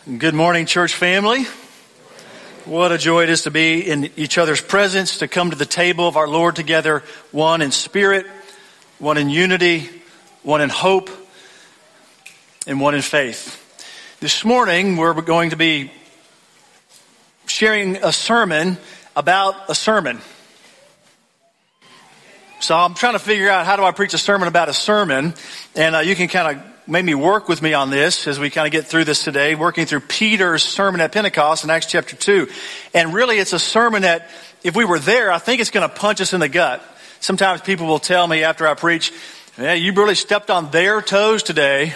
Good morning, church family. What a joy it is to be in each other's presence, to come to the table of our Lord together, one in spirit, one in unity, one in hope, and one in faith. This morning, we're going to be sharing a sermon about a sermon. So I'm trying to figure out how do I preach a sermon about a sermon, and you can kind of maybe work with me on this as we kind of get through this today, working through Peter's sermon at Pentecost in Acts chapter 2. And really it's a sermon that, if we were there, I think it's going to punch us in the gut. Sometimes people will tell me after I preach, "Yeah, you really stepped on their toes today."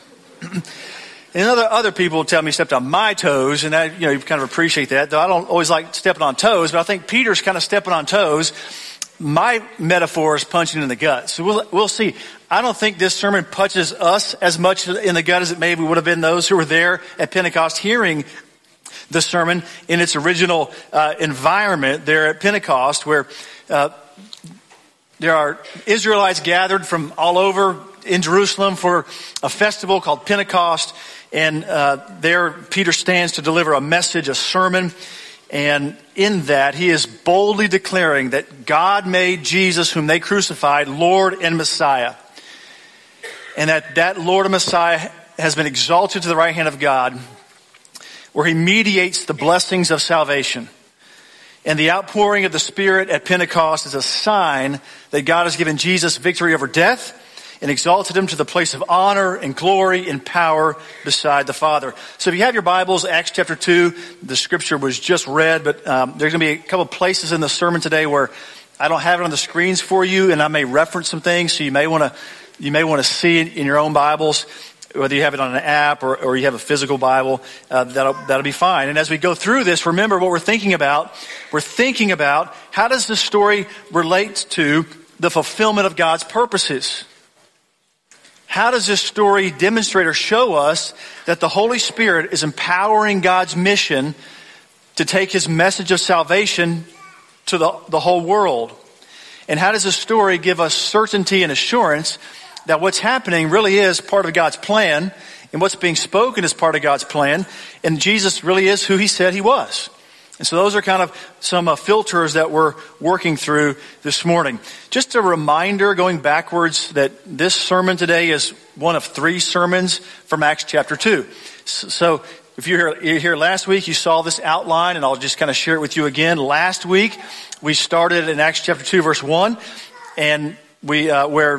And other people will tell me stepped on my toes, and that, you kind of appreciate that. Though I don't always like stepping on toes, but I think Peter's kind of stepping on toes. My metaphor is punching in the gut. So we'll see. I don't think this sermon punches us as much in the gut as it maybe would have been those who were there at Pentecost hearing the sermon in its original environment there at Pentecost, where there are Israelites gathered from all over in Jerusalem for a festival called Pentecost. And there Peter stands to deliver a message, a sermon. And in that, he is boldly declaring that God made Jesus, whom they crucified, Lord and Messiah. And that Lord and Messiah has been exalted to the right hand of God, where he mediates the blessings of salvation. And the outpouring of the Spirit at Pentecost is a sign that God has given Jesus victory over death and exalted him to the place of honor and glory and power beside the Father. So if you have your Bibles, Acts chapter 2, the scripture was just read, but there's going to be a couple places in the sermon today where I don't have it on the screens for you, and I may reference some things, so you may want to see it in your own Bibles, whether you have it on an app or you have a physical Bible. That'll be fine. And as we go through this, remember what we're thinking about. We're thinking about how does this story relate to the fulfillment of God's purposes? How does this story demonstrate or show us that the Holy Spirit is empowering God's mission to take his message of salvation to the whole world? And how does this story give us certainty and assurance that what's happening really is part of God's plan, and what's being spoken is part of God's plan, and Jesus really is who he said he was? And so those are kind of some filters that we're working through this morning. Just a reminder, going backwards, that this sermon today is one of 3 sermons from Acts chapter 2. So if you're here last week, you saw this outline, and I'll just kind of share it with you again. Last week, we started in Acts chapter 2, verse 1, and we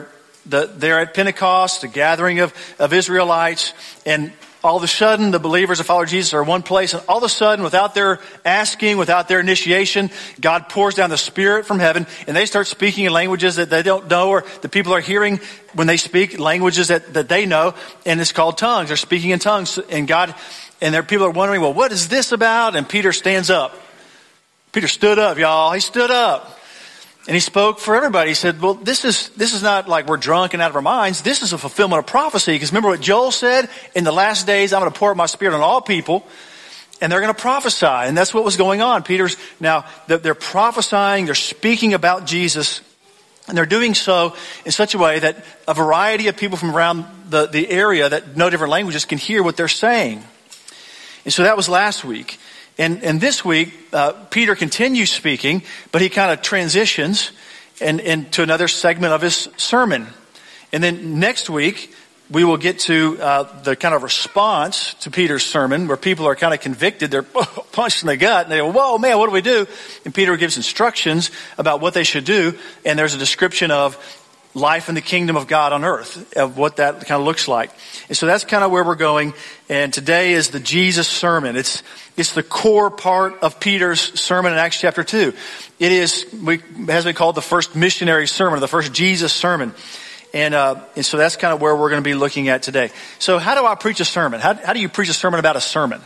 there at Pentecost, the gathering of Israelites, and all of a sudden, the believers, the followers of Jesus, are in one place, and all of a sudden, without their asking, without their initiation, God pours down the Spirit from heaven, and they start speaking in languages that they don't know, or the people are hearing when they speak languages that they know, and it's called tongues. They're speaking in tongues, and their people are wondering, well, what is this about? And Peter stands up. Peter stood up, y'all. He stood up. And he spoke for everybody. He said, well, this is not like we're drunk and out of our minds. This is a fulfillment of prophecy. Because remember what Joel said? In the last days, I'm going to pour out my Spirit on all people, and they're going to prophesy. And that's what was going on. They're prophesying, they're speaking about Jesus, and they're doing so in such a way that a variety of people from around the area that know different languages can hear what they're saying. And so that was last week. And this week, Peter continues speaking, but he kind of transitions into another segment of his sermon. And then next week, we will get to the kind of response to Peter's sermon, where people are kind of convicted. They're punched in the gut, and they go, whoa, man, what do we do? And Peter gives instructions about what they should do, and there's a description of life in the kingdom of God on earth, of what that kind of looks like. And so that's kind of where we're going. And today is the Jesus sermon. It's the core part of Peter's sermon in Acts chapter 2. It has been called the first missionary sermon, the first Jesus sermon. And so that's kind of where we're going to be looking at today. So how do I preach a sermon? How do you preach a sermon about a sermon?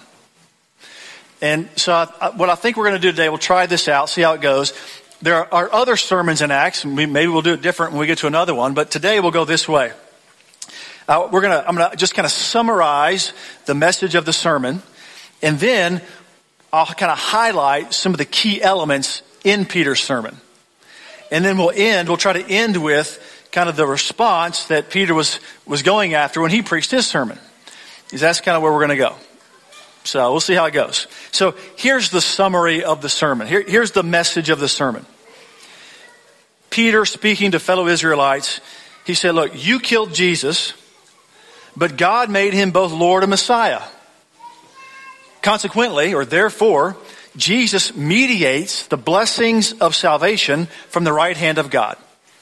And so what I think we're going to do today, we'll try this out, see how it goes. There are other sermons in Acts, and maybe we'll do it different when we get to another one, but today we'll go this way. I'm going to just kind of summarize the message of the sermon, and then I'll kind of highlight some of the key elements in Peter's sermon. And then we'll try to end with kind of the response that Peter was going after when he preached his sermon. That's kind of where we're going to go. So we'll see how it goes. So here's the summary of the sermon. Here's the message of the sermon. Peter, speaking to fellow Israelites, he said, look, you killed Jesus, but God made him both Lord and Messiah. Consequently, or therefore, Jesus mediates the blessings of salvation from the right hand of God.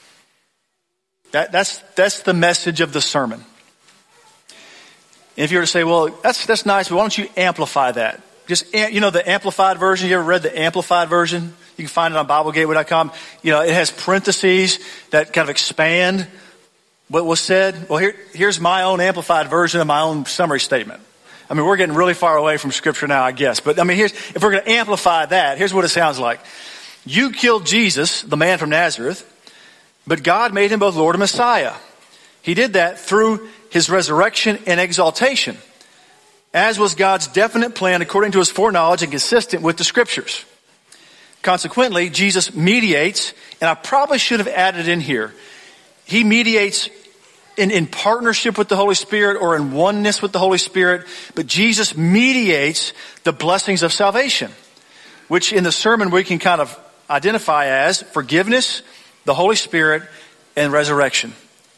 That's the message of the sermon. And if you were to say, well, that's nice, but why don't you amplify that? Just, the amplified version. You ever read the amplified version? You can find it on BibleGateway.com. It has parentheses that kind of expand what was said. Well, here's my own amplified version of my own summary statement. I mean, we're getting really far away from Scripture now, I guess. But I mean, if we're going to amplify that, here's what it sounds like. You killed Jesus, the man from Nazareth, but God made him both Lord and Messiah. He did that through his resurrection and exaltation, as was God's definite plan according to his foreknowledge and consistent with the Scriptures. Consequently, Jesus mediates, and I probably should have added in here, he mediates in partnership with the Holy Spirit or in oneness with the Holy Spirit, but Jesus mediates the blessings of salvation, which in the sermon we can kind of identify as forgiveness, the Holy Spirit, and resurrection.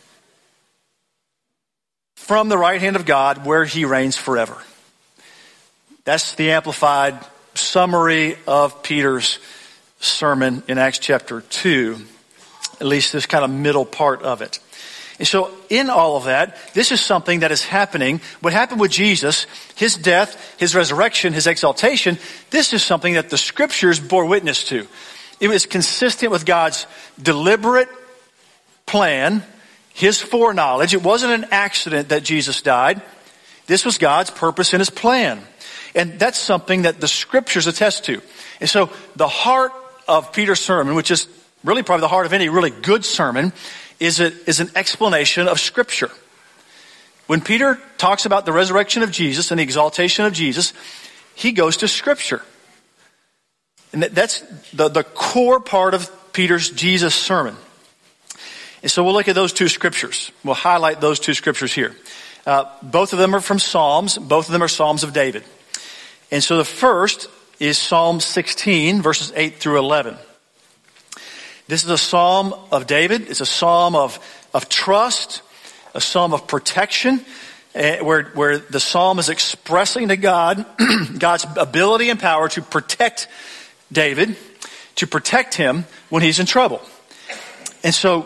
From the right hand of God, where he reigns forever. That's the amplified summary of Peter's sermon in Acts chapter 2, at least this kind of middle part of it. And so in all of that, this is something that is happening. What happened with Jesus, his death, his resurrection, his exaltation, this is something that the Scriptures bore witness to. It was consistent with God's deliberate plan, his foreknowledge. It wasn't an accident that Jesus died. This was God's purpose and his plan. And that's something that the Scriptures attest to. And so the heart of Peter's sermon, which is really probably the heart of any really good sermon, is an explanation of Scripture. When Peter talks about the resurrection of Jesus and the exaltation of Jesus, he goes to Scripture. And that's the core part of Peter's Jesus sermon. And so we'll look at those two Scriptures. We'll highlight those two Scriptures here. Both of them are from Psalms. Both of them are Psalms of David. And so the first is Psalm 16, verses 8 through 11. This is a psalm of David. It's a psalm of trust, a psalm of protection, where the psalm is expressing to God God's ability and power to protect David, to protect him when he's in trouble. And so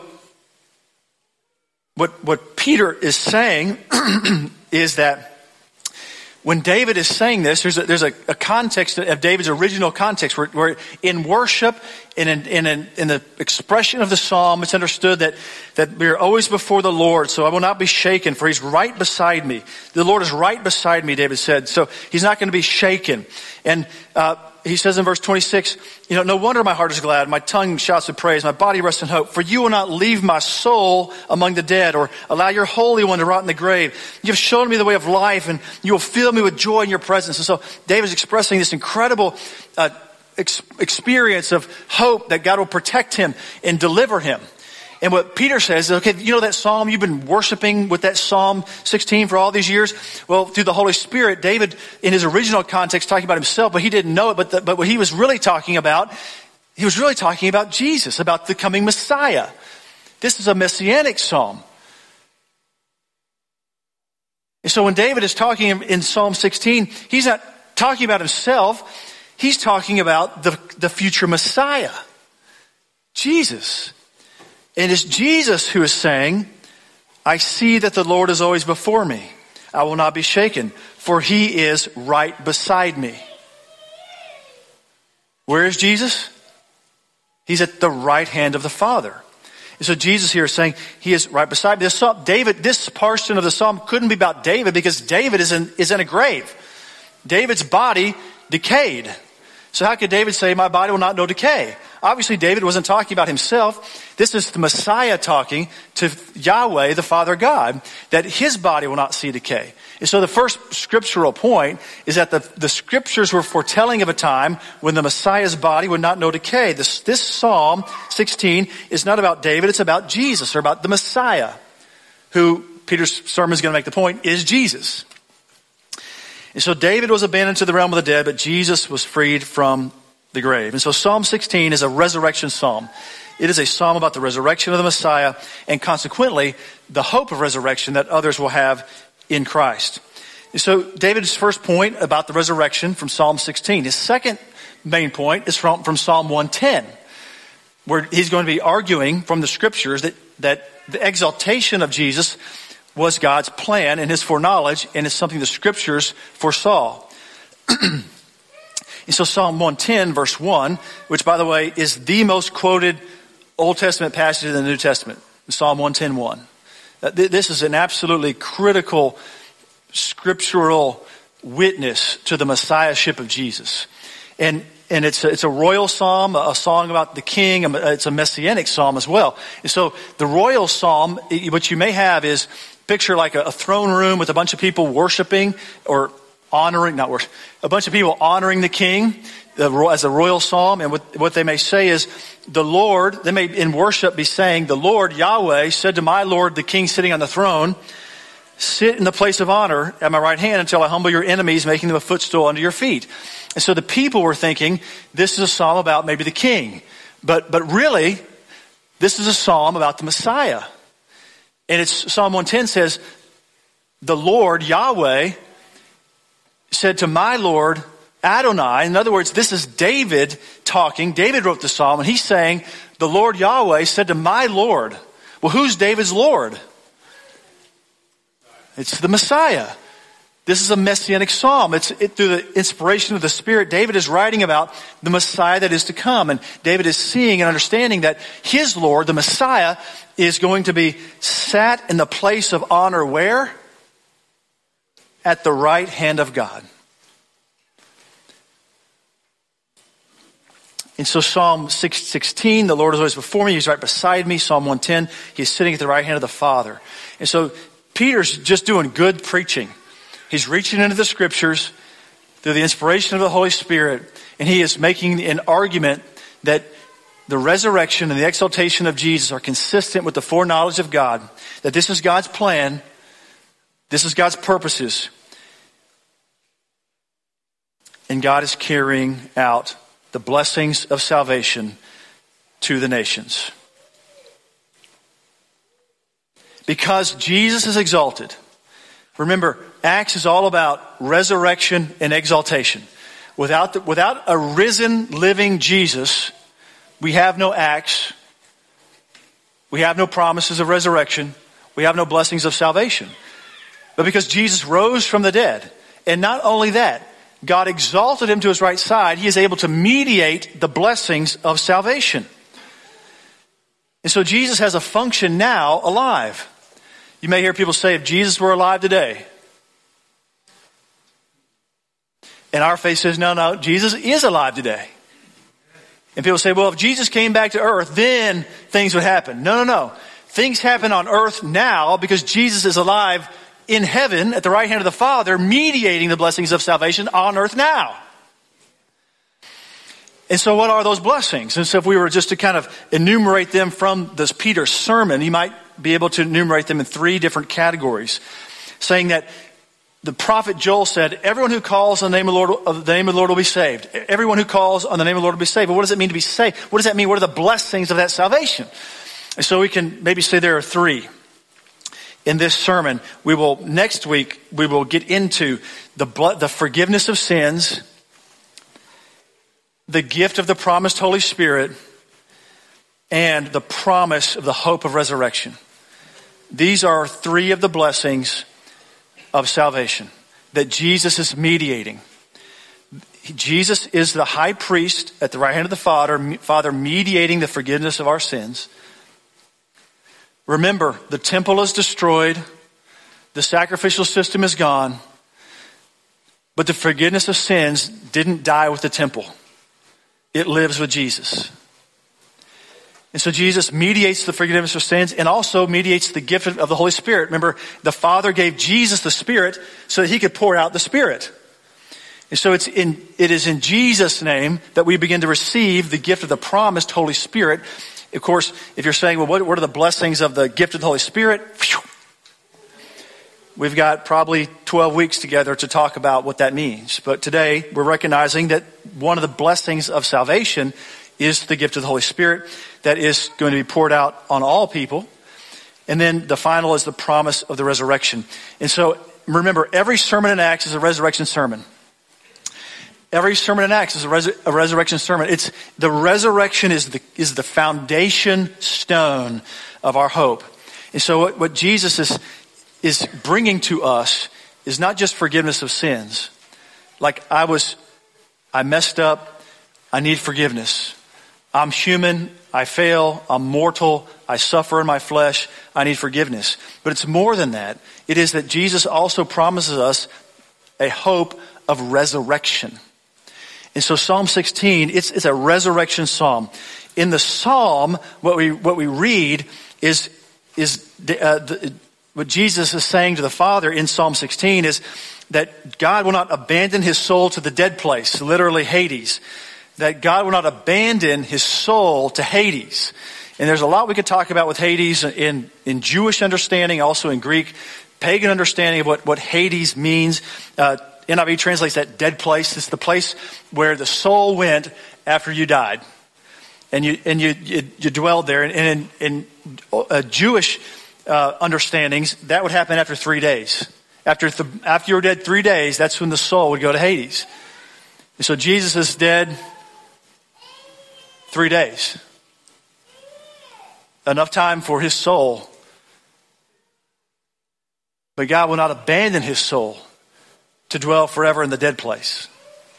what Peter is saying is that when David is saying this, there's a context of David's original context where in worship and in the expression of the psalm, it's understood that we are always before the Lord, so I will not be shaken, for he's right beside me. The Lord is right beside me, David said, so he's not going to be shaken. And he says in verse 26, no wonder my heart is glad, my tongue shouts with praise, my body rests in hope, for you will not leave my soul among the dead or allow your Holy One to rot in the grave. You have shown me the way of life, and you will fill me with joy in your presence. And so David's expressing this incredible experience of hope that God will protect him and deliver him. And what Peter says is, okay, that psalm, you've been worshiping with that Psalm 16 for all these years? Well, through the Holy Spirit, David, in his original context, talking about himself, but he didn't know it. But what he was really talking about, Jesus, about the coming Messiah. This is a messianic psalm. And so when David is talking in Psalm 16, he's not talking about himself. He's talking about the future Messiah, Jesus. And it's Jesus who is saying, I see that the Lord is always before me. I will not be shaken, for he is right beside me. Where is Jesus? He's at the right hand of the Father. And so Jesus here is saying he is right beside me. This portion of the psalm couldn't be about David because David is in a grave. David's body decayed. So how could David say, my body will not know decay? Obviously, David wasn't talking about himself. This is the Messiah talking to Yahweh, the Father God, that his body will not see decay. And so the first scriptural point is that the Scriptures were foretelling of a time when the Messiah's body would not know decay. This Psalm 16 is not about David, it's about Jesus, or about the Messiah, who Peter's sermon is going to make the point is Jesus. And so David was abandoned to the realm of the dead, but Jesus was freed from the grave. And so Psalm 16 is a resurrection psalm. It is a psalm about the resurrection of the Messiah and consequently the hope of resurrection that others will have in Christ. And so David's first point about the resurrection from Psalm 16. His second main point is from Psalm 110, where he's going to be arguing from the scriptures that the exaltation of Jesus was God's plan and his foreknowledge, and is something the scriptures foresaw. And so Psalm 110 verse 1, which by the way is the most quoted Old Testament passage in the New Testament, Psalm 110:1. This is an absolutely critical scriptural witness to the Messiahship of Jesus. And it's a royal psalm, a song about the king. It's a messianic psalm as well. And so the royal psalm, what you may have is picture like a throne room with a bunch of people worshiping or honoring, not worship, a bunch of people honoring the king as a royal psalm. And what they may say is, the Lord, they may in worship be saying, the Lord Yahweh said to my Lord, the king sitting on the throne, sit in the place of honor at my right hand until I humble your enemies, making them a footstool under your feet. And so the people were thinking, this is a psalm about maybe the king. But really, this is a psalm about the Messiah. And it's Psalm 110 says, the Lord Yahweh said to my Lord Adonai. In other words, this is David talking. David wrote the psalm, and he's saying, the Lord Yahweh said to my Lord. Well, who's David's Lord? It's the Messiah. This is a messianic psalm. Through the inspiration of the Spirit, David is writing about the Messiah that is to come. And David is seeing and understanding that his Lord, the Messiah, is going to be sat in the place of honor where? At the right hand of God. And so Psalm 16, the Lord is always before me. He's right beside me. Psalm 110, he's sitting at the right hand of the Father. And so Peter's just doing good preaching. He's reaching into the scriptures through the inspiration of the Holy Spirit. And he is making an argument that the resurrection and the exaltation of Jesus are consistent with the foreknowledge of God. That this is God's plan. This is God's purposes. And God is carrying out the blessings of salvation to the nations. Because Jesus is exalted. Remember, Acts is all about resurrection and exaltation. Without a risen, living Jesus, we have no Acts. We have no promises of resurrection. We have no blessings of salvation. But because Jesus rose from the dead, and not only that, God exalted him to his right side, he is able to mediate the blessings of salvation. And so Jesus has a function now alive. You may hear people say, if Jesus were alive today. And our faith says, no, Jesus is alive today. And people say, well, if Jesus came back to earth, then things would happen. No. Things happen on earth now because Jesus is alive in heaven at the right hand of the Father, mediating the blessings of salvation on earth now. And so what are those blessings? And so if we were just to kind of enumerate them from this Peter's sermon, you might be able to enumerate them in three different categories, saying that the prophet Joel said, everyone who calls on the name of the Lord will be saved. Everyone who calls on the name of the Lord will be saved. But what does it mean to be saved? What does that mean? What are the blessings of that salvation? And so we can maybe say there are three. In this sermon, next week, we will get into the forgiveness of sins, the gift of the promised Holy Spirit, and the promise of the hope of resurrection. These are three of the blessings of salvation that Jesus is mediating. Jesus is the high priest at the right hand of the Father mediating the forgiveness of our sins. Remember, the temple is destroyed. The sacrificial system is gone. But the forgiveness of sins didn't die with the temple. It lives with Jesus. And so Jesus mediates the forgiveness of sins and also mediates the gift of the Holy Spirit. Remember, the Father gave Jesus the Spirit so that he could pour out the Spirit. And so it is in Jesus' name that we begin to receive the gift of the promised Holy Spirit. Of course, if you're saying, well, what are the blessings of the gift of the Holy Spirit? we've got probably 12 weeks together to talk about what that means. But today, we're recognizing that one of the blessings of salvation is the gift of the Holy Spirit that is going to be poured out on all people. And then the final is the promise of the resurrection. And so, remember, every sermon in Acts is a resurrection sermon. Every sermon in Acts is a resurrection sermon. The resurrection is the foundation stone of our hope. And so what Jesus is bringing to us is not just forgiveness of sins. Like I messed up, I need forgiveness. I'm human, I fail, I'm mortal, I suffer in my flesh, I need forgiveness. But it's more than that. It is that Jesus also promises us a hope of resurrection. And so Psalm 16, it's a resurrection psalm. In the psalm, what we read is what Jesus is saying to the Father in Psalm 16 is that God will not abandon his soul to the dead place, literally Hades. That God will not abandon his soul to Hades. And there's a lot we could talk about with Hades in Jewish understanding, also in Greek, pagan understanding of what Hades means. NIV translates that dead place. It's the place where the soul went after you died. And you dwelled there. And in Jewish understandings, that would happen after 3 days. After you were dead 3 days, that's when the soul would go to Hades. And so Jesus is dead 3 days. Enough time for his soul. But God will not abandon his soul to dwell forever in the dead place.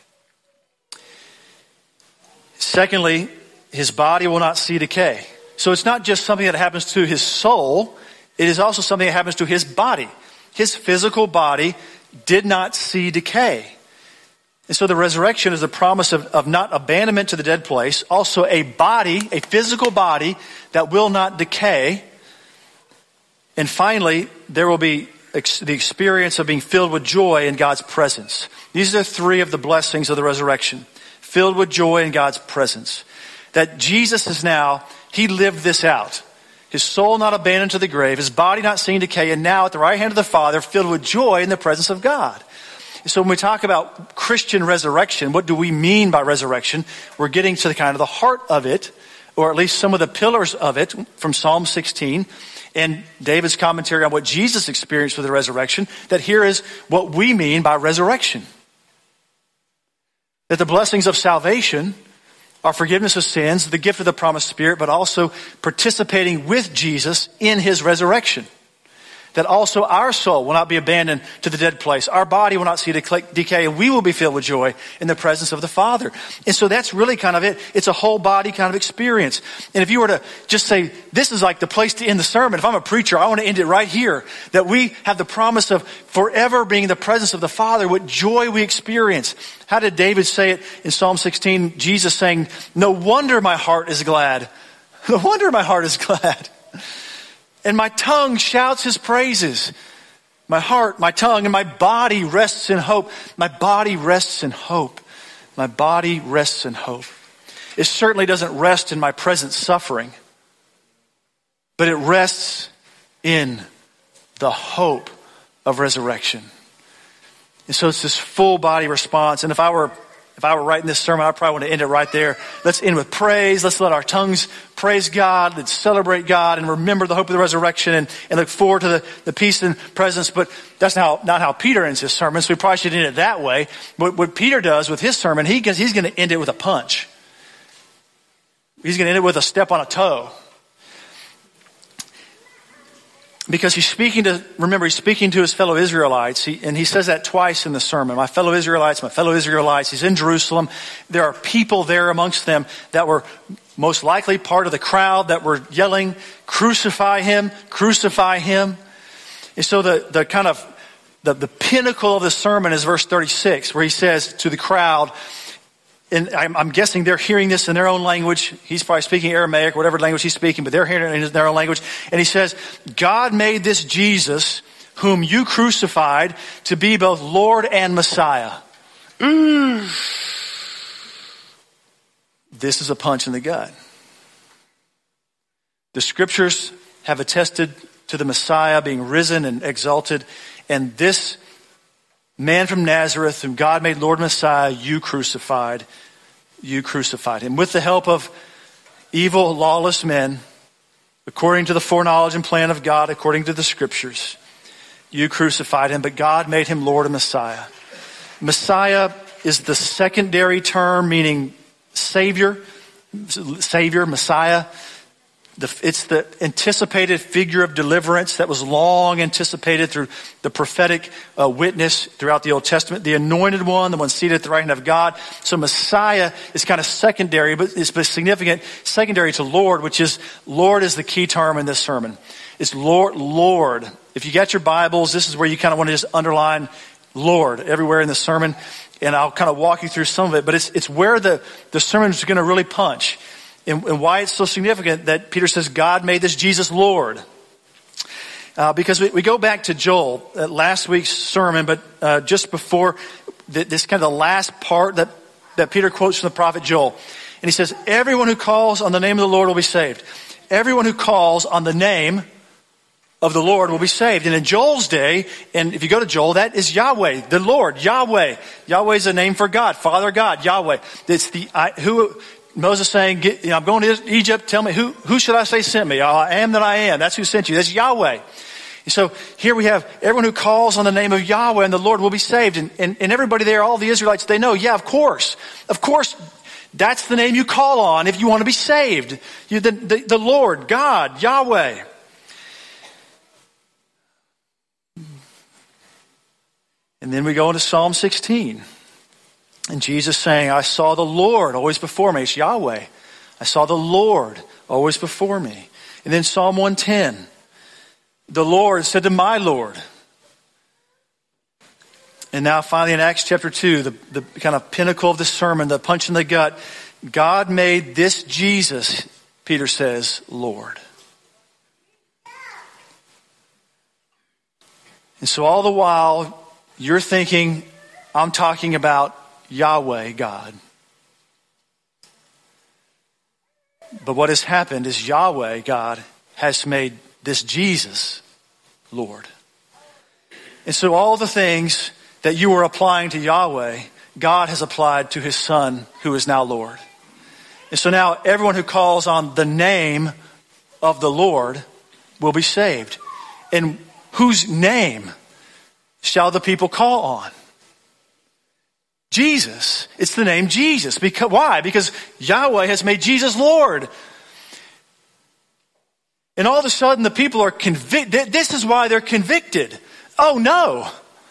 Secondly, his body will not see decay. So it's not just something that happens to his soul, it is also something that happens to his body. His physical body did not see decay. And so the resurrection is the promise of not abandonment to the dead place, also a body, a physical body that will not decay. And finally, there will be the experience of being filled with joy in God's presence. These are three of the blessings of the resurrection. Filled with joy in God's presence. That Jesus is now, he lived this out. His soul not abandoned to the grave, his body not seeing decay, and now at the right hand of the Father, filled with joy in the presence of God. So when we talk about Christian resurrection, what do we mean by resurrection? We're getting to the kind of the heart of it, or at least some of the pillars of it from Psalm 16 and David's commentary on what Jesus experienced with the resurrection, that here is what we mean by resurrection. That the blessings of salvation are forgiveness of sins, the gift of the promised Spirit, but also participating with Jesus in his resurrection. That also our soul will not be abandoned to the dead place. Our body will not see decay, and we will be filled with joy in the presence of the Father. And so that's really kind of it. It's a whole body kind of experience. And if you were to just say, this is like the place to end the sermon. If I'm a preacher, I want to end it right here. That we have the promise of forever being in the presence of the Father, what joy we experience. How did David say it in Psalm 16? Jesus saying, no wonder my heart is glad. No wonder my heart is glad. And my tongue shouts his praises. My heart, my tongue, and my body rests in hope. My body rests in hope. My body rests in hope. It certainly doesn't rest in my present suffering, but it rests in the hope of resurrection. And so it's this full body response. And if I were writing this sermon, I probably want to end it right there. Let's end with praise. Let's let our tongues praise God. Let's celebrate God and remember the hope of the resurrection and look forward to the peace and presence. But that's not how Peter ends his sermon, so we probably should end it that way. But what Peter does with his sermon, he's going to end it with a punch. He's going to end it with a step on a toe. Because he's speaking to his fellow Israelites. And he says that twice in the sermon. My fellow Israelites, my fellow Israelites. He's in Jerusalem. There are people there amongst them that were most likely part of the crowd that were yelling, crucify him, crucify him. And so the kind of, the pinnacle of the sermon is verse 36, where he says to the crowd, and I'm guessing they're hearing this in their own language. He's probably speaking Aramaic, whatever language he's speaking, but they're hearing it in their own language. And he says, God made this Jesus, whom you crucified, to be both Lord and Messiah. This is a punch in the gut. The scriptures have attested to the Messiah being risen and exalted. And this man from Nazareth, whom God made Lord and Messiah, you crucified. You crucified him. With the help of evil, lawless men, according to the foreknowledge and plan of God, according to the Scriptures, you crucified him, but God made him Lord and Messiah. Messiah is the secondary term meaning Savior, Messiah. It's the anticipated figure of deliverance that was long anticipated through the prophetic witness throughout the Old Testament. The anointed one, the one seated at the right hand of God. So Messiah is kind of secondary, but it's significant, secondary to Lord, which is, Lord is the key term in this sermon. It's Lord. If you got your Bibles, this is where you kind of want to just underline Lord everywhere in the sermon. And I'll kind of walk you through some of it, but it's where the sermon is going to really punch. And why it's so significant that Peter says God made this Jesus Lord. Because we go back to Joel, last week's sermon, but just before this kind of the last part that Peter quotes from the prophet Joel. And he says, everyone who calls on the name of the Lord will be saved. Everyone who calls on the name of the Lord will be saved. And in Joel's day, and if you go to Joel, that is Yahweh, the Lord, Yahweh. Yahweh is a name for God, Father God, Yahweh. It's Moses saying, I'm going to Egypt, tell me, who should I say sent me? I am that I am. That's who sent you. That's Yahweh. And so here we have everyone who calls on the name of Yahweh and the Lord will be saved. And everybody there, all the Israelites, they know, yeah, of course, that's the name you call on if you want to be saved. The Lord, God, Yahweh. And then we go into Psalm 16. And Jesus saying, I saw the Lord always before me. It's Yahweh. I saw the Lord always before me. And then Psalm 110. The Lord said to my Lord. And now finally in Acts chapter 2, the kind of pinnacle of the sermon, the punch in the gut. God made this Jesus, Peter says, Lord. And so all the while, you're thinking, I'm talking about Yahweh, God. But what has happened is Yahweh, God, has made this Jesus Lord. And so all the things that you were applying to Yahweh, God has applied to his Son, who is now Lord. And so now everyone who calls on the name of the Lord will be saved. And whose name shall the people call on? Jesus. It's the name Jesus. Why? Because Yahweh has made Jesus Lord. And all of a sudden the people are convicted. This is why they're convicted. Oh no.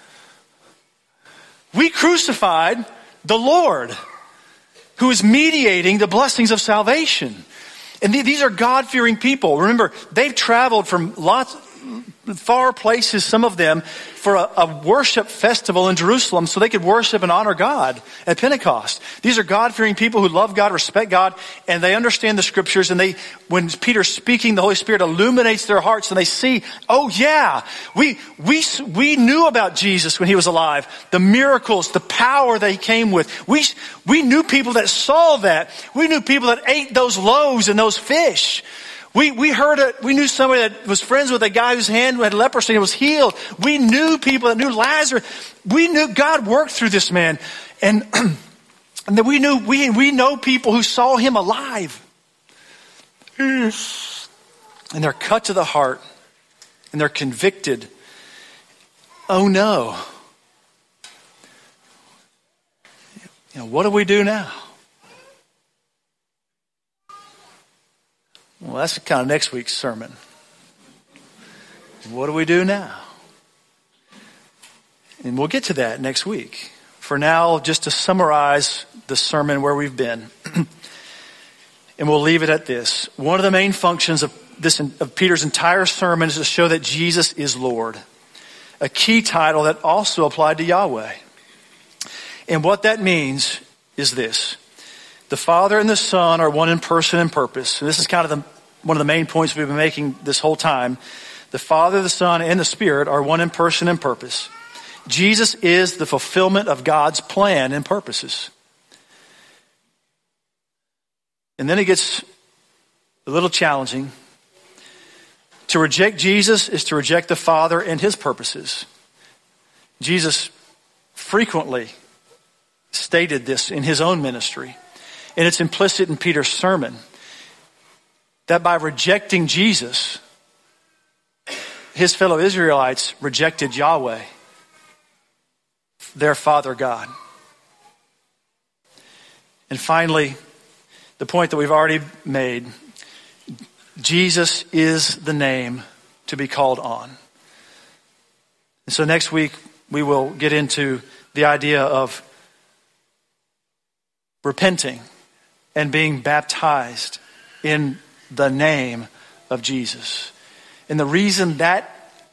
We crucified the Lord who is mediating the blessings of salvation. And these are God-fearing people. Remember, they've traveled from far places, some of them, for a worship festival in Jerusalem so they could worship and honor God at Pentecost. These are God-fearing people who love God, respect God, and they understand the Scriptures. And when Peter's speaking, the Holy Spirit illuminates their hearts and they see, oh yeah, we knew about Jesus when he was alive. The miracles, the power that he came with. We knew people that saw that. We knew people that ate those loaves and those fish. We knew somebody that was friends with a guy whose hand had leprosy and was healed. We knew people that knew Lazarus. We knew God worked through this man. And that we know people who saw him alive. And they're cut to the heart. And they're convicted. Oh no. What do we do now? Well, that's kind of next week's sermon. What do we do now? And we'll get to that next week. For now, just to summarize the sermon where we've been. And we'll leave it at this. One of the main functions of Peter's entire sermon is to show that Jesus is Lord. A key title that also applied to Yahweh. And what that means is this. The Father and the Son are one in person and purpose. And this is kind of one of the main points we've been making this whole time. The Father, the Son, and the Spirit are one in person and purpose. Jesus is the fulfillment of God's plan and purposes. And then it gets a little challenging. To reject Jesus is to reject the Father and his purposes. Jesus frequently stated this in his own ministry. And it's implicit in Peter's sermon that by rejecting Jesus, his fellow Israelites rejected Yahweh, their Father God. And finally, the point that we've already made, Jesus is the name to be called on. And so next week, we will get into the idea of repenting and being baptized in the name of Jesus. And the reason that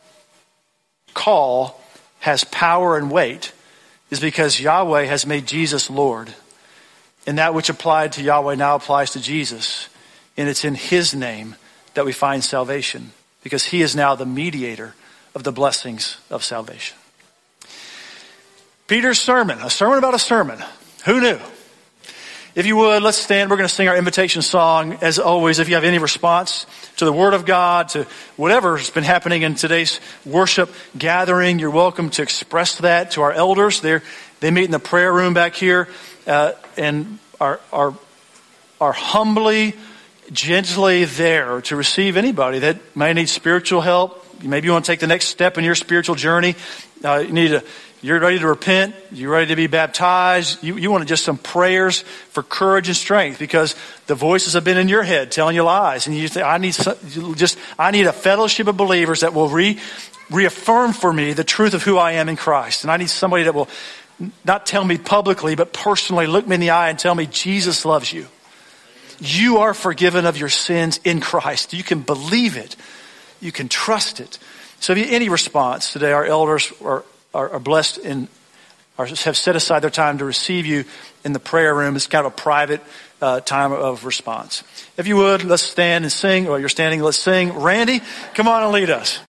call has power and weight is because Yahweh has made Jesus Lord. And that which applied to Yahweh now applies to Jesus. And it's in his name that we find salvation, because he is now the mediator of the blessings of salvation. Peter's sermon, a sermon about a sermon. Who knew? If you would, let's stand. We're going to sing our invitation song. As always, if you have any response to the Word of God, to whatever's been happening in today's worship gathering, you're welcome to express that to our elders. They meet in the prayer room back here and are humbly, gently there to receive anybody that may need spiritual help. Maybe you want to take the next step in your spiritual journey. You're ready to repent. You're ready to be baptized. You want just some prayers for courage and strength, because the voices have been in your head telling you lies. And you think, I need a fellowship of believers that will reaffirm for me the truth of who I am in Christ. And I need somebody that will not tell me publicly, but personally look me in the eye and tell me Jesus loves you. You are forgiven of your sins in Christ. You can believe it. You can trust it. So if you any response today, our elders are blessed and have set aside their time to receive you in the prayer room. It's kind of a private time of response. If you would, let's stand and sing. While you're standing, let's sing. Randy, come on and lead us.